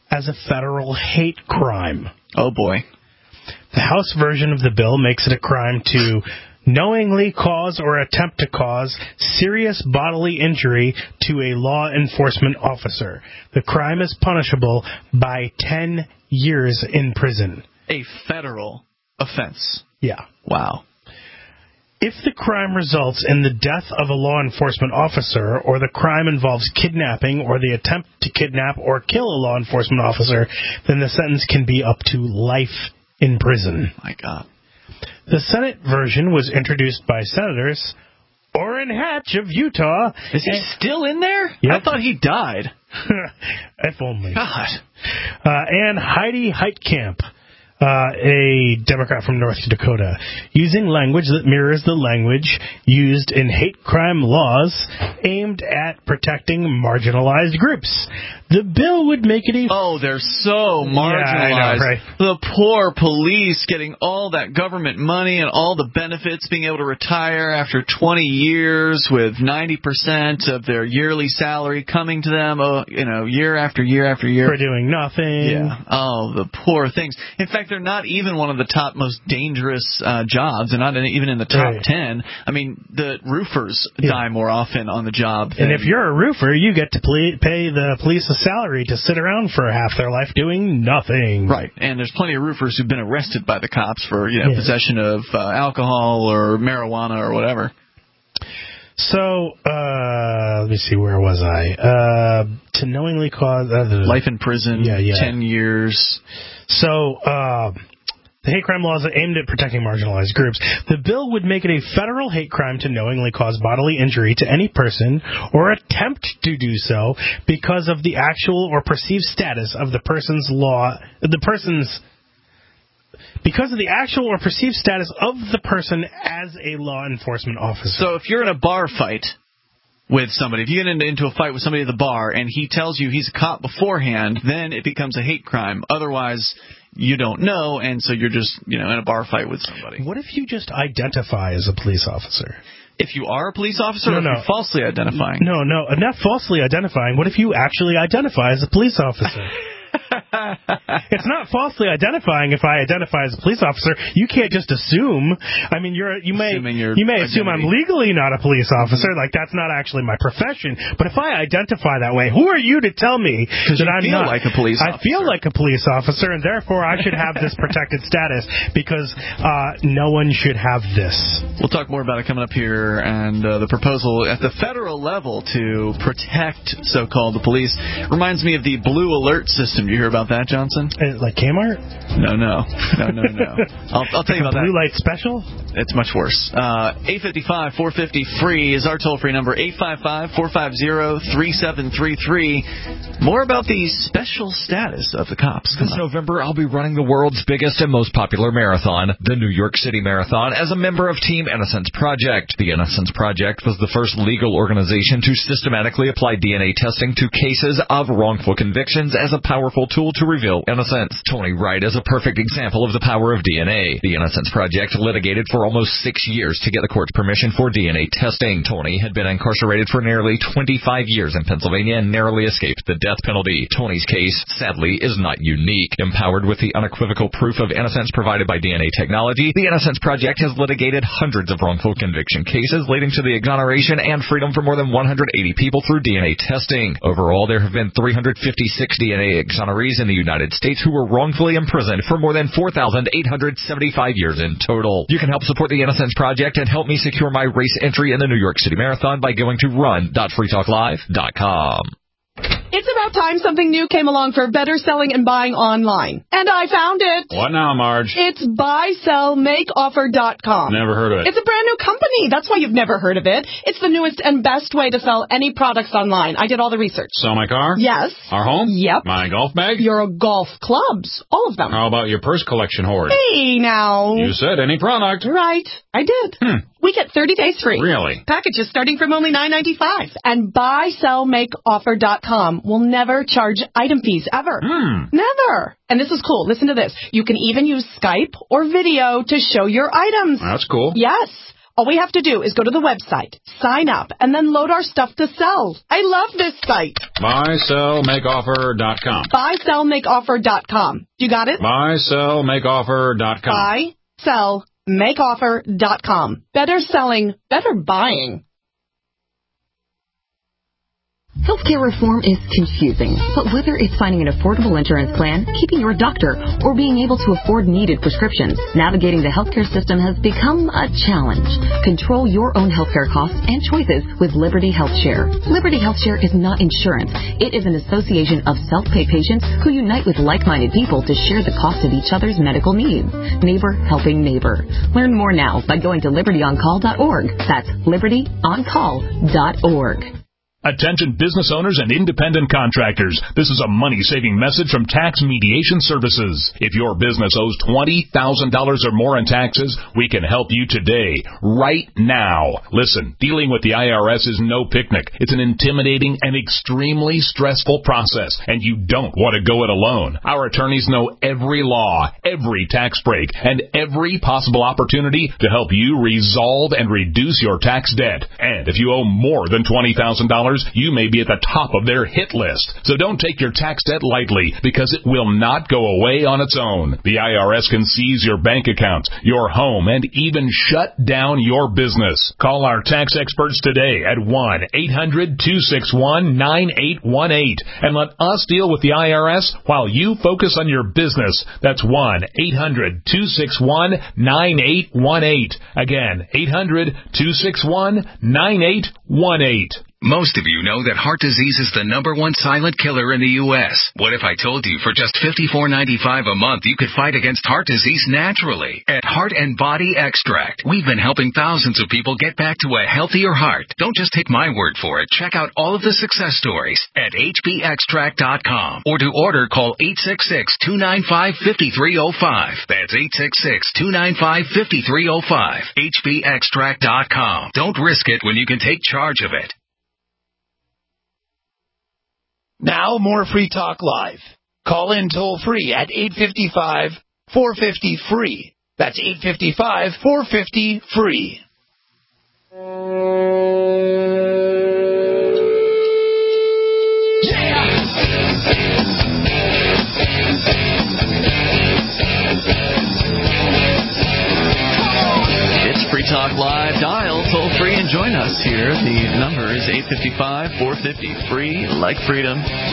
as a federal hate crime. Oh, boy. The House version of the bill makes it a crime to knowingly cause or attempt to cause serious bodily injury to a law enforcement officer. The crime is punishable by 10 years in prison. A federal offense. Yeah. Wow. If the crime results in the death of a law enforcement officer, or the crime involves kidnapping or the attempt to kidnap or kill a law enforcement officer, then the sentence can be up to life in prison. My God. The Senate version was introduced by Senators Orrin Hatch of Utah. Is he still in there? Yep. I thought he died. If only. God. And Heidi Heitkamp, a Democrat from North Dakota, using language that mirrors the language used in hate crime laws aimed at protecting marginalized groups. The bill would make it they're so marginalized. Yeah, I know, right? The poor police getting all that government money and all the benefits, being able to retire after 20 years with 90% of their yearly salary coming to them, year after year after year. For doing nothing. Yeah. Oh, the poor things. In fact, they're not even one of the top most dangerous jobs. They're not even in the top 10. I mean, the roofers die more often on the job. And if you're a roofer, you get to pay the police a salary to sit around for half their life doing nothing. Right. And there's plenty of roofers who've been arrested by the cops for possession of alcohol or marijuana or whatever. So, let me see, where was I? To knowingly cause... life in prison, 10 years. So, the hate crime laws are aimed at protecting marginalized groups. The bill would make it a federal hate crime to knowingly cause bodily injury to any person or attempt to do so because of the actual or perceived status of because of the actual or perceived status of the person as a law enforcement officer. So if you're in a bar fight with somebody, if you get into a fight with somebody at the bar and he tells you he's a cop beforehand, then it becomes a hate crime. Otherwise, you don't know, and so you're just, in a bar fight with somebody. What if you just identify as a police officer? If you are a police officer, or if you're falsely identifying? No, not falsely identifying. What if you actually identify as a police officer? It's not falsely identifying if I identify as a police officer. You can't just assume. I mean, you may assume I'm legally not a police officer. Like, that's not actually my profession. But if I identify that way, who are you to tell me that I'm not? Like a police officer. I feel like a police officer, and therefore I should have this protected status because no one should have this. We'll talk more about it coming up here, and the proposal at the federal level to protect so-called the police reminds me of the Blue Alert system. You hear about that, Johnson? Like Kmart? No. I'll tell you about that. Blue light special? It's much worse. 855-450-FREE is our toll-free number. 855-450-3733. More about the special status of the cops. This November, I'll be running the world's biggest and most popular marathon, the New York City Marathon, as a member of Team Innocence Project. The Innocence Project was the first legal organization to systematically apply DNA testing to cases of wrongful convictions as a powerful tool to reveal innocence. Tony Wright is a perfect example of the power of DNA. The Innocence Project litigated for almost 6 years to get the court's permission for DNA testing. Tony had been incarcerated for nearly 25 years in Pennsylvania and narrowly escaped the death penalty. Tony's case, sadly, is not unique. Empowered with the unequivocal proof of innocence provided by DNA technology, the Innocence Project has litigated hundreds of wrongful conviction cases leading to the exoneration and freedom for more than 180 people through DNA testing. Overall, there have been 356 DNA exonerees in the United States who were wrongfully imprisoned for more than 4,875 years in total. You can help support the Innocence Project and help me secure my race entry in the New York City Marathon by going to run.freetalklive.com. It's about time something new came along for better selling and buying online. And I found it. What now, Marge? It's buysellmakeoffer.com. Never heard of it. It's a brand new company. That's why you've never heard of it. It's the newest and best way to sell any products online. I did all the research. Sell my car? Yes. Our home? Yep. My golf bag? Your golf clubs. All of them. How about your purse collection hoard? Hey, now. You said any product. Right. I did. We get 30 days free. Really? Packages starting from only $9.95. And buysellmakeoffer.com will never charge item fees ever. Never. And this is cool. Listen to this. You can even use Skype or video to show your items. That's cool. Yes. All we have to do is go to the website, sign up, and then load our stuff to sell. I love this site. BuySellMakeOffer.com. BuySellMakeOffer.com. You got it? BuySellMakeOffer.com. BuySellMakeOffer.com. Better selling, better buying. Healthcare reform is confusing, but whether it's finding an affordable insurance plan, keeping your doctor, or being able to afford needed prescriptions, navigating the healthcare system has become a challenge. Control your own healthcare costs and choices with Liberty HealthShare. Liberty HealthShare is not insurance. It is an association of self-pay patients who unite with like-minded people to share the cost of each other's medical needs. Neighbor helping neighbor. Learn more now by going to libertyoncall.org. That's libertyoncall.org. Attention business owners and independent contractors. This is a money-saving message from Tax Mediation Services. If your business owes $20,000 or more in taxes, we can help you today, right now. Listen, dealing with the IRS is no picnic. It's an intimidating and extremely stressful process, and you don't want to go it alone. Our attorneys know every law, every tax break, and every possible opportunity to help you resolve and reduce your tax debt. And if you owe more than $20,000, you may be at the top of their hit list. So don't take your tax debt lightly, because it will not go away on its own. The IRS can seize your bank accounts, your home, and even shut down your business. Call our tax experts today at 1-800-261-9818 and let us deal with the IRS while you focus on your business. That's 1-800-261-9818. Again, 800-261-9818. Most of you know that heart disease is the #1 silent killer in the U.S. What if I told you for just $54.95 a month you could fight against heart disease naturally? At Heart and Body Extract, we've been helping thousands of people get back to a healthier heart. Don't just take my word for it. Check out all of the success stories at hbextract.com. Or to order, call 866-295-5305. That's 866-295-5305. hbextract.com. Don't risk it when you can take charge of it. Now, more Free Talk Live. Call in toll-free at 855-450-FREE. That's 855-450-FREE. Free Talk Live. Dial toll free and join us here. The number is 855-450-FREE, like freedom.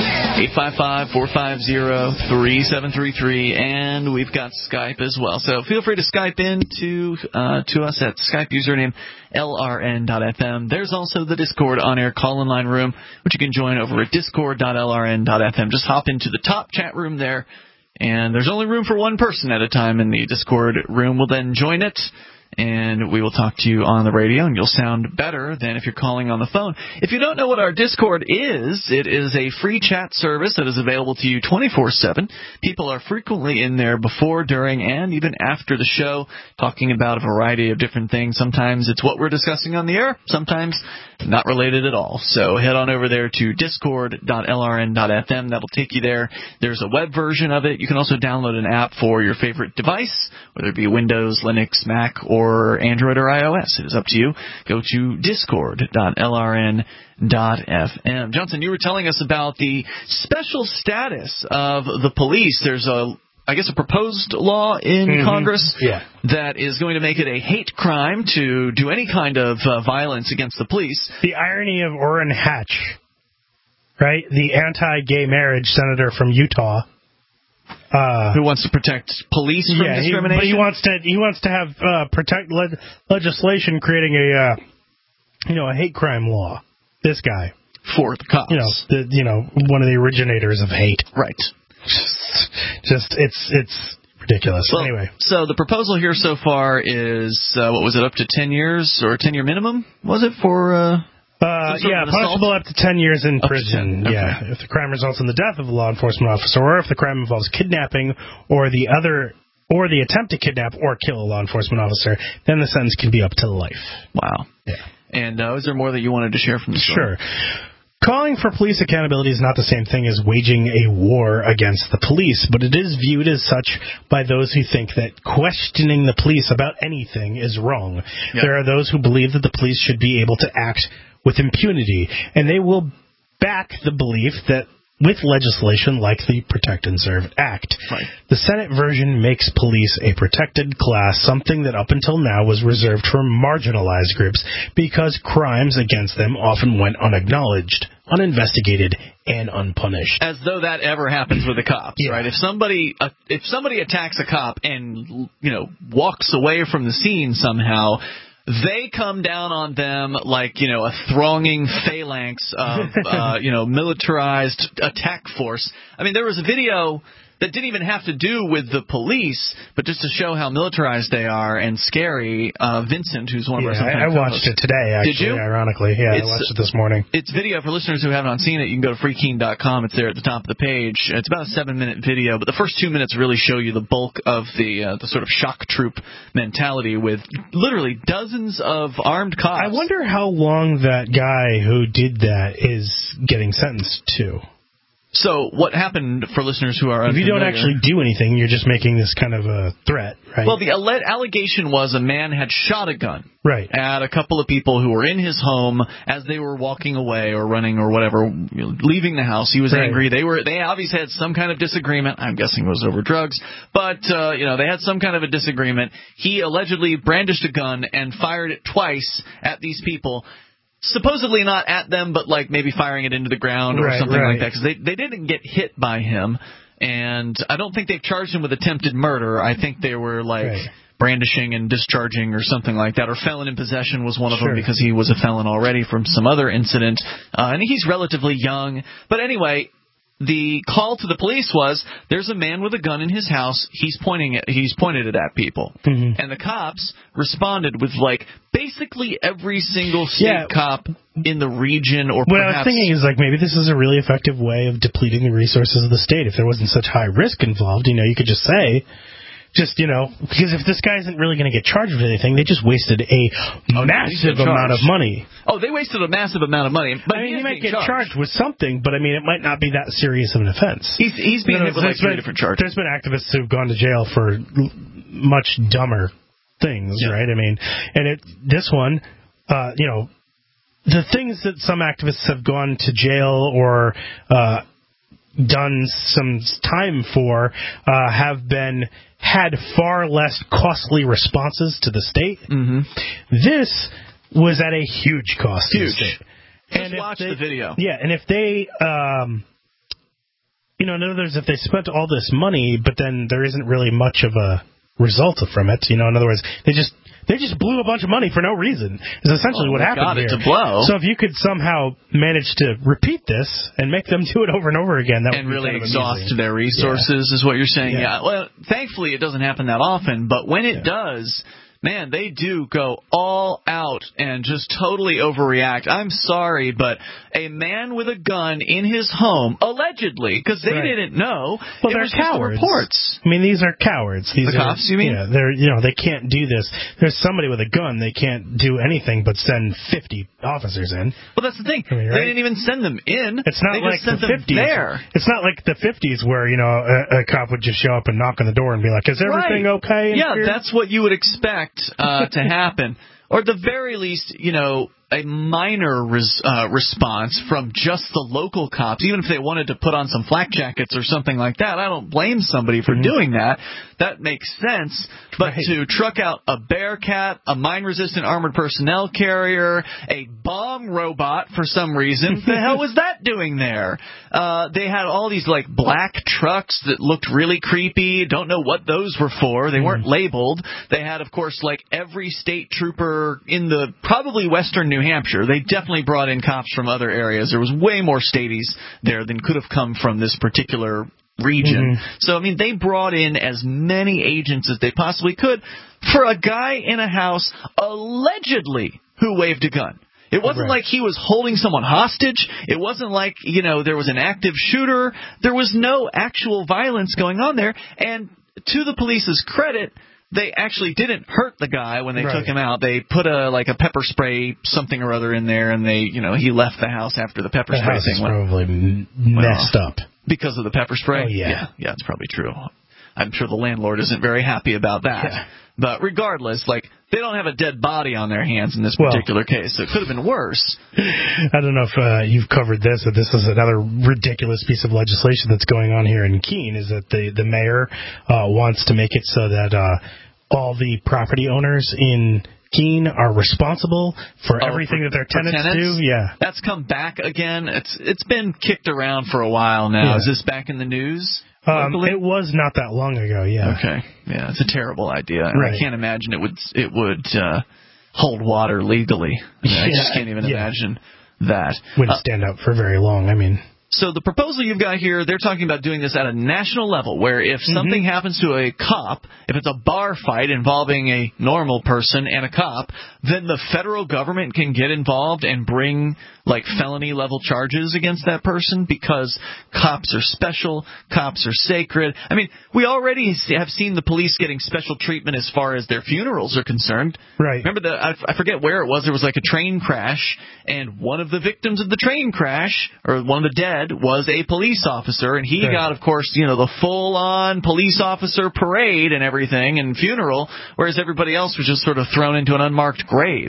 855-450-3733, and we've got Skype as well. So feel free to Skype in to us at Skype username LRN.FM. There's also the Discord on-air call-in line room, which you can join over at discord.lrn.fm. Just hop into the top chat room there, and there's only room for one person at a time in the Discord room. We'll then join it, and we will talk to you on the radio, and you'll sound better than if you're calling on the phone. If you don't know what our Discord is, it is a free chat service that is available to you 24/7. People are frequently in there before, during, and even after the show, talking about a variety of different things. Sometimes it's what we're discussing on the air, sometimes not related at all. So head on over there to discord.lrn.fm. That'll take you there. There's a web version of it. You can also download an app for your favorite device, whether it be Windows, Linux, Mac, or Android or iOS. It is up to you. Go to discord.lrn.fm. Johnson, you were telling us about the special status of the police. There's a proposed law in Congress that is going to make it a hate crime to do any kind of violence against the police. The irony of Orrin Hatch, right? The anti-gay marriage senator from Utah. Who wants to protect police from discrimination? He wants to have legislation creating a hate crime law. This guy for the cops. One of the originators of hate. Right. Just it's ridiculous. Well, anyway, so the proposal here so far is what was it, up to 10 years or a 10-year minimum? Was it for? Punishable up to 10 years in prison. Okay. Yeah, if the crime results in the death of a law enforcement officer, or if the crime involves kidnapping or the attempt to kidnap or kill a law enforcement officer, then the sentence can be up to life. Wow. Yeah. And is there more that you wanted to share from the story? Sure. Calling for police accountability is not the same thing as waging a war against the police, but it is viewed as such by those who think that questioning the police about anything is wrong. Yep. There are those who believe that the police should be able to act with impunity, and they will back the belief that with legislation like the Protect and Serve Act. Right. The Senate version makes police a protected class, something that up until now was reserved for marginalized groups because crimes against them often went unacknowledged, uninvestigated, and unpunished. As though that ever happens with the cops, right? If somebody attacks a cop and, walks away from the scene somehow, they come down on them like, a thronging phalanx of, militarized attack force. I mean, there was a video that didn't even have to do with the police, but just to show how militarized they are and scary. Vincent, who's one of our I watched it today, actually. Did you? Ironically. Yeah, I watched it this morning. It's video. For listeners who haven't seen it, you can go to freekeen.com. It's there at the top of the page. It's about a 7-minute video, but the first 2 minutes really show you the bulk of the sort of shock troop mentality with literally dozens of armed cops. I wonder how long that guy who did that is getting sentenced to. So what happened, for listeners who are unfamiliar, if you don't actually do anything, you're just making this kind of a threat, right? Well, the allegation was a man had shot a gun at a couple of people who were in his home as they were walking away or running or whatever, leaving the house. He was angry. They obviously had some kind of disagreement. I'm guessing it was over drugs, but they had some kind of a disagreement. He allegedly brandished a gun and fired it twice at these people. Supposedly not at them, but like maybe firing it into the ground or something like that, because they didn't get hit by him, and I don't think they've charged him with attempted murder. I think they were brandishing and discharging or something like that, or felon in possession was one of them because he was a felon already from some other incident, and he's relatively young. But anyway, the call to the police was, there's a man with a gun in his house. He's pointed it at people. Mm-hmm. And the cops responded with, basically every single state cop in the region, or what I was thinking is, maybe this is a really effective way of depleting the resources of the state. If there wasn't such high risk involved, you could just say, because if this guy isn't really going to get charged with anything, they just wasted a massive amount of money. Oh, they wasted a massive amount of money. But he might get charged with something, but it might not be that serious of an offense. He's being hit with 3 different charges. There's been activists who've gone to jail for much dumber things, right? And this one, the things that some activists have gone to jail or done some time for have had far less costly responses to the state. Mm-hmm. This was at a huge cost to the state. Just watch the video. Yeah, and if they, in other words, if they spent all this money, but then there isn't really much of a result from it, in other words, they just blew a bunch of money for no reason, is essentially what happened here. To blow. So if you could somehow manage to repeat this and make them do it over and over again, that would be really kind of exhaust amazing. Their resources, is what you're saying. Yeah. Well, thankfully it doesn't happen that often, but when it does, man, they do go all out and just totally overreact. I'm sorry, but a man with a gun in his home, allegedly, because they didn't know. Well, they're cowards. Reports. These are cowards. These the cops, you mean? Yeah, they can't do this. There's somebody with a gun. They can't do anything but send 50 officers in. Well, that's the thing. They didn't even send them in. It's not like the 50s. There. It's not like the 50s where, a cop would just show up and knock on the door and be like, is everything okay? Yeah, that's what you would expect to happen. Or at the very least, a minor response from just the local cops, even if they wanted to put on some flak jackets or something like that. I don't blame somebody for doing that. That makes sense. But to truck out a Bearcat, a mine-resistant armored personnel carrier, a bomb robot for some reason, the hell was that doing there? They had all these black trucks that looked really creepy. Don't know what those were for. They weren't labeled. They had, of course, every state trooper in the probably western New Hampshire. They definitely brought in cops from other areas. There was way more staties there than could have come from this particular region. Mm-hmm. So, they brought in as many agents as they possibly could for a guy in a house, allegedly, who waved a gun. It wasn't like he was holding someone hostage. It wasn't like, there was an active shooter. There was no actual violence going on there. And to the police's credit, they actually didn't hurt the guy when they took him out. They put a pepper spray something or other in there, and he left the house after the pepper spray thing went. Probably messed up because of the pepper spray. Oh, yeah, it's probably true. I'm sure the landlord isn't very happy about that. Yeah. But regardless, they don't have a dead body on their hands in this particular case, so it could have been worse. I don't know if you've covered this, but this is another ridiculous piece of legislation that's going on here in Keene, is that the mayor wants to make it so that all the property owners in Keene are responsible for everything that their tenants do. Yeah, that's come back again. It's been kicked around for a while now. Yeah. Is this back in the news? It was not that long ago. Yeah. Okay. Yeah, it's a terrible idea, and I can't imagine it would hold water legally. I just can't even imagine that. Wouldn't stand up for very long. I mean. So the proposal you've got here, they're talking about doing this at a national level, where if something happens to a cop, if it's a bar fight involving a normal person and a cop, then the federal government can get involved and bring felony-level charges against that person, because cops are special, cops are sacred. I mean, we already have seen the police getting special treatment as far as their funerals are concerned. Right. Remember, I forget where it was, there was a train crash, and one of the victims of the train crash, or one of the dead, was a police officer, and he got, of course, the full-on police officer parade and everything, and funeral, whereas everybody else was just sort of thrown into an unmarked grave.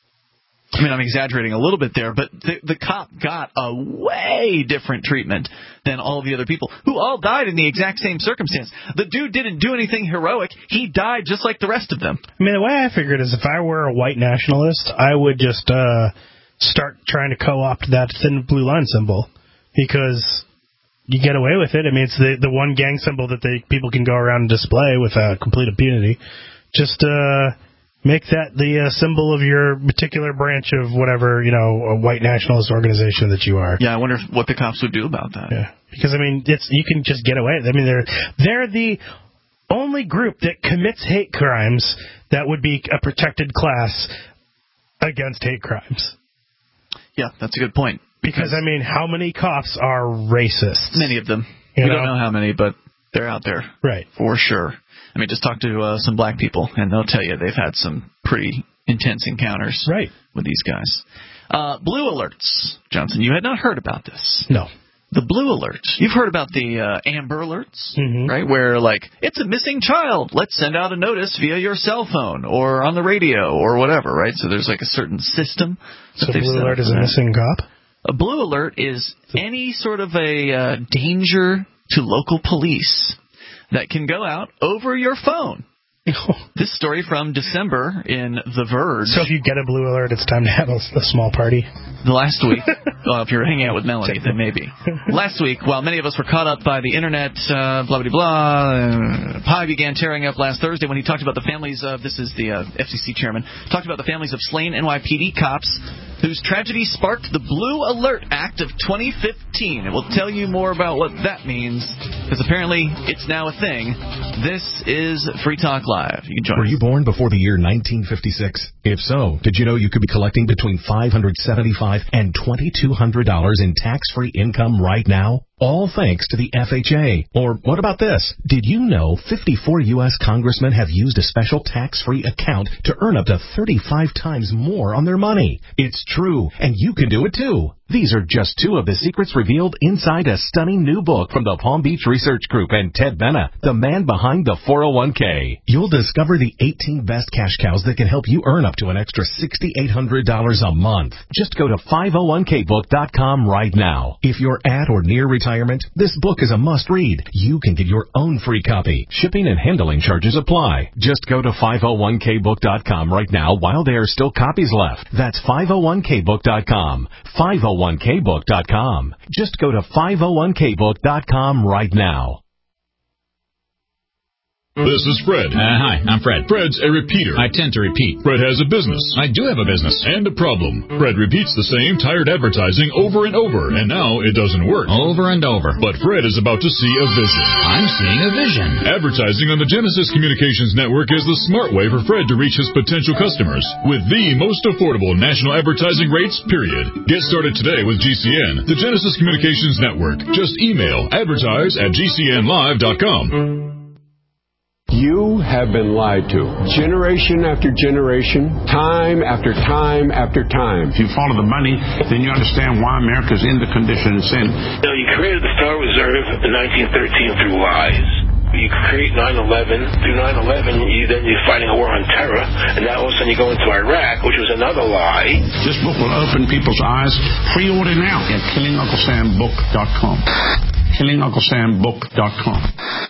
I mean, I'm exaggerating a little bit there, but the cop got a way different treatment than all the other people, who all died in the exact same circumstance. The dude didn't do anything heroic. He died just like the rest of them. I mean, the way I figured is if I were a white nationalist, I would just start trying to co-opt that thin blue line symbol, because you get away with it. I mean, it's the one gang symbol that people can go around and display with complete impunity. Just make that the symbol of your particular branch of whatever, a white nationalist organization that you are. Yeah, I wonder what the cops would do about that. Yeah, because I mean, you can just get away. I mean, they're the only group that commits hate crimes that would be a protected class against hate crimes. Yeah, that's a good point. Because I mean, how many cops are racist? Many of them. We don't know how many, but they're out there. Right. For sure. I mean, just talk to some black people, and they'll tell you they've had some pretty intense encounters with these guys. Blue alerts. Johnson, you had not heard about this. No. The blue alerts. You've heard about the Amber alerts, right? Where, it's a missing child. Let's send out a notice via your cell phone or on the radio or whatever, right? So there's a certain system. So blue alert is a missing cop? A blue alert is any sort of a danger to local police that can go out over your phone. This story from December in The Verge. So if you get a blue alert, it's time to have a small party? Last week, well, if you're hanging out with Melanie, then maybe. Last week, while many of us were caught up by the internet, blah, blah, blah, Pai began tearing up last Thursday when he talked about the families of, this is the FCC chairman, talked about the families of slain NYPD cops whose tragedy sparked the Blue Alert Act of 2015. And we'll tell you more about what that means, because apparently it's now a thing. This is Free Talk Live. You can join us. Were you born before the year 1956? If so, did you know you could be collecting between $575 and $2,200 in tax-free income right now? All thanks to the FHA. Or what about this? Did you know 54 U.S. congressmen have used a special tax-free account to earn up to 35 times more on their money? It's true, and you can do it too. These are just two of the secrets revealed inside a stunning new book from the Palm Beach Research Group and Ted Benna, the man behind the 401k. You'll discover the 18 best cash cows that can help you earn up to an extra $6,800 a month. Just go to 501kbook.com right now. If you're at or near retirement, this book is a must-read. You can get your own free copy. Shipping and handling charges apply. Just go to 501kbook.com right now while there are still copies left. That's 501kbook.com. 501kbook.com. Just go to 501kbook.com right now. This is Fred. Hi, I'm Fred. Fred's a repeater. I tend to repeat. Fred has a business. I do have a business. And a problem. Fred repeats the same tired advertising over and over, and now it doesn't work. Over and over. But Fred is about to see a vision. I'm seeing a vision. Advertising on the Genesis Communications Network is the smart way for Fred to reach his potential customers with the most affordable national advertising rates, period. Get started today with GCN, the Genesis Communications Network. Just email advertise@gcnlive.com. You have been lied to. Generation after generation, time after time after time. If you follow the money, then you understand why America's in the condition it's in. You created the Federal Reserve in 1913 through lies. You create 9/11. Through 9/11, you're fighting a war on terror, and now all of a sudden you go into Iraq, which was another lie. This book will open people's eyes. Pre-order now at KillingUncleSamBook.com. KillingUncleSamBook.com.